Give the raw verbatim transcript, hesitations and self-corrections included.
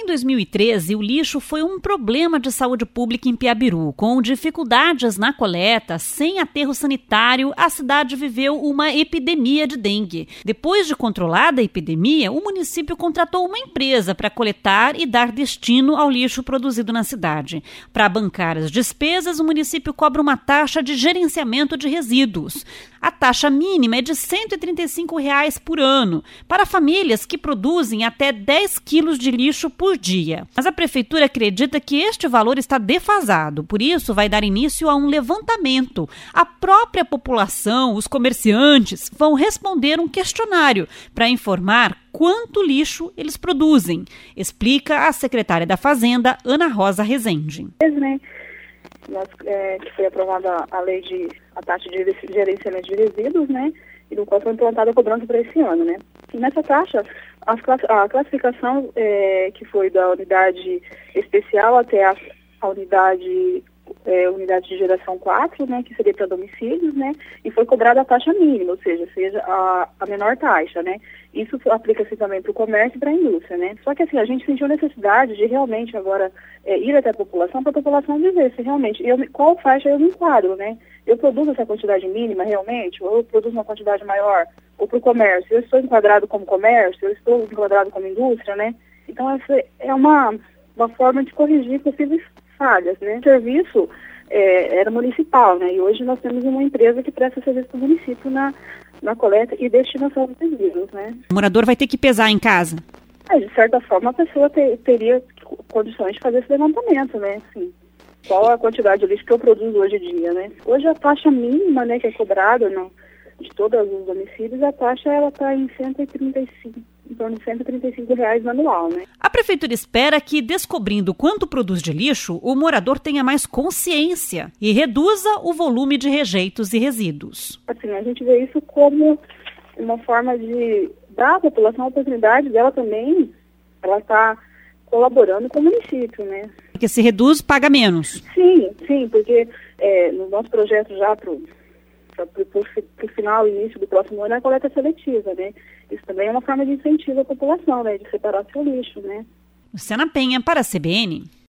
dois mil e treze, o lixo foi um problema de saúde pública em Piabiru. Com dificuldades na coleta, sem aterro sanitário, a cidade viveu uma epidemia de dengue. Depois de controlada a epidemia, o município contratou uma empresa para coletar e dar destino ao lixo produzido na cidade. Para bancar as despesas, o município cobra uma taxa de gerenciamento de resíduos. A taxa mínima é de cento e trinta e cinco reais por ano, para famílias que produzem até dez quilos de lixo por dia. Mas a prefeitura acredita que este valor está defasado, por isso vai dar início a um levantamento. A própria população, os comerciantes, vão responder um questionário para informar quanto lixo eles produzem, explica a secretária da Fazenda, Ana Rosa Rezende. Nós, é, que foi aprovada a lei de a taxa de gerenciamento de resíduos, né, e no qual foi implantada a cobrança para esse ano, né. E nessa taxa, as, a classificação é, que foi da unidade especial até a, a unidade é, unidade de geração quatro, né, que seria para domicílios, né, e foi cobrada a taxa mínima, ou seja, seja a, a menor taxa, né. Isso aplica-se também para o comércio e para a indústria, né. Só que assim, a gente sentiu necessidade de realmente agora é, ir até a população, para a população dizer se realmente, eu, qual faixa eu me enquadro, né. Eu produzo essa quantidade mínima realmente, ou eu produzo uma quantidade maior, ou para o comércio, eu estou enquadrado como comércio, eu estou enquadrado como indústria, né. Então essa é uma, uma forma de corrigir possíveis falhas, né. O serviço é, era municipal, né, e hoje nós temos uma empresa que presta serviço para o município na, na coleta e destinação dos resíduos, né. O morador vai ter que pesar em casa? É, de certa forma a pessoa te, teria condições de fazer esse levantamento, né, assim, qual a quantidade de lixo que eu produzo hoje em dia, né. Hoje a taxa mínima, né, que é cobrada no, de todos os domicílios, a taxa ela está em cento e trinta e cinco, em torno de cento e trinta e cinco reais anual, né. A prefeitura espera que, descobrindo quanto produz de lixo, o morador tenha mais consciência e reduza o volume de rejeitos e resíduos. Assim, a gente vê isso como uma forma de dar à população a oportunidade dela também, ela está colaborando com o município, né. Porque se reduz, paga menos. Sim, sim, porque é, no nosso projeto já para o final e início do próximo ano é a coleta seletiva, né. Isso também é uma forma de incentivo à população, né, de separar seu lixo, né. Luciana Penha, para a C B N.